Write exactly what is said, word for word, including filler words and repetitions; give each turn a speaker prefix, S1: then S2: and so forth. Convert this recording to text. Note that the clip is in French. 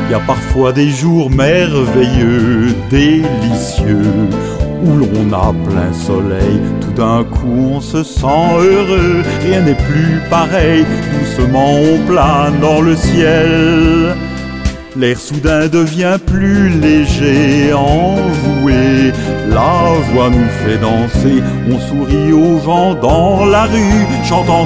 S1: Y a parfois des jours merveilleux, délicieux, où l'on a plein soleil, tout d'un coup on se sent heureux, rien n'est plus pareil, doucement on plane dans le ciel. L'air soudain devient plus léger, enjoué, la voix nous fait danser, on sourit aux gens dans la rue, chantant